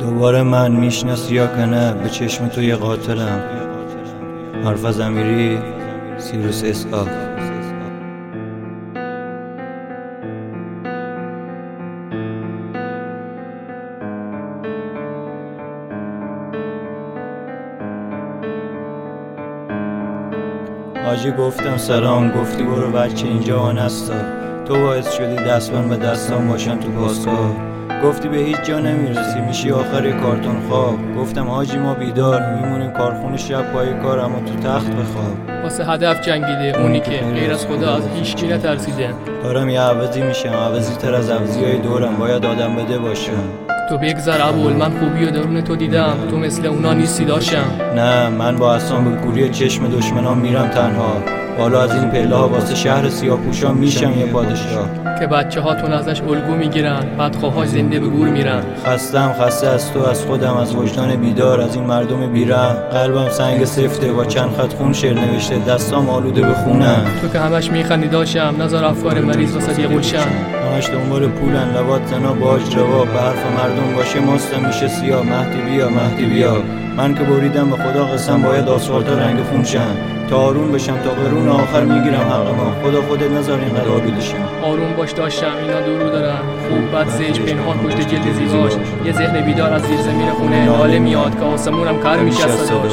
دوباره من میشناسی یا که نه؟ به چشم تو یه قاتلم. حرف از امیری، سیروس اسحاق. حاجی گفتم سلام، گفتی برو بچه اینجا آنستا. تو باعث شدی دستان به دستان باشن تو پاسگاه. گفتی به هیچ جا نمیرسی، میشی آخر کارتون خواب. گفتم حاجی ما بیدار میمونیم کارخونه شب پای کار، اما تو تخت بخواب. واسه هدف جنگیده، اونی که غیر از خدا از هیچ کی نترسیده. دارم یه عوضی میشم، عوضی تر از عوضیای دورم، باید آدم بده باشم. تو بگذر ابوال، من خوبی و درون تو دیدم، تو مثل اونا نیستی داشتم. نه من با اصلا به کوری چشم دشمنان میرم تنها. بالا از این پله ها واسه شهر سیاه‌پوشان میشم یه پادشاه. که بچه هاتون ازش الگو میگیرن، بدخواهاش زنده به گور میرن. خسته از تو، از خودم، از وجدان بیدار، از این مردم بیرحم. قلبم سنگ سفته، با چند خط خون شعر نوشته، دستام آلوده به خونم. تو که همش میخندی داشتم، نظر افکار مریض واسه یه گلشن. همش دنبال پولن، لبات زنا باج جواب، به حرف مردم باشه ماستم میشه سیاه. مهدی بیا مهدی بیا، من که بریدم به خدا قسم، باید آسفالتا رنگ خون شن. تا آروم بشم تا قرون آخر میگیرم حق ما. خدا خودت نذار اینقدر آلوده شم. آروم باش داشتم، اینا درو دارن. خوب بد زیج پنهان پشت جلد زیباش. یه ذهن بیدار از زیر زمین خونه ناله میاد که آسمونم کار میشه از صداش.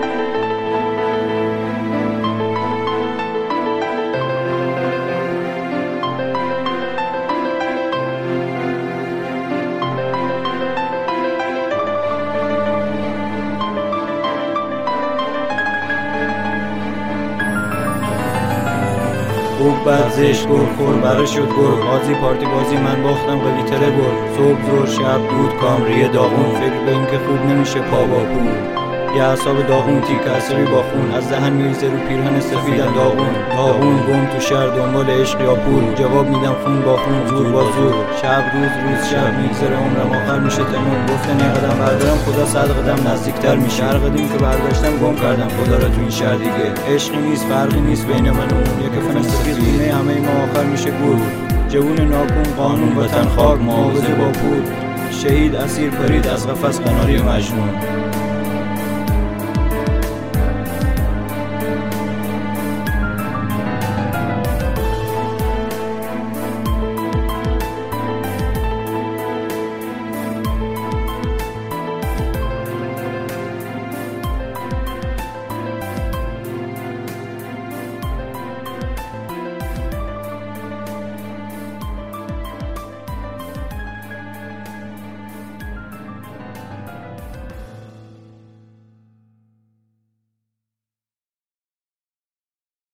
خوب بد زشت گل خور بره شد گل. بازی پارتی بازی من باختم قوی تره گل. صبح زور شب دود کامریه داغون، فکر به این که خوب نمیشه پا با پول. یه اعصاب داغون تیک عصبی با خون، از دهن میریزه رو پیرهن سفیدم داغون گم تو شهر دنبال عشق یا پول. جواب میدم خون با خون، زور با زور. شب روز شب میگذره عمرم، آخر میشه تموم. گفتن یه قدم بردارم خدا 100 قدم نزدیکتر میشه. هر قدمی که برداشتم گم کردم خدا را تو این شهر دیگه. عشقی نیست فرقی نیست بین من و اون، یک کفن سفید دونه همه ما آخر میشه گور. جوون ناکون قانون وطن خاک، معاوضه با پول. شهید اسیر پرید از قفس قناری مجنون.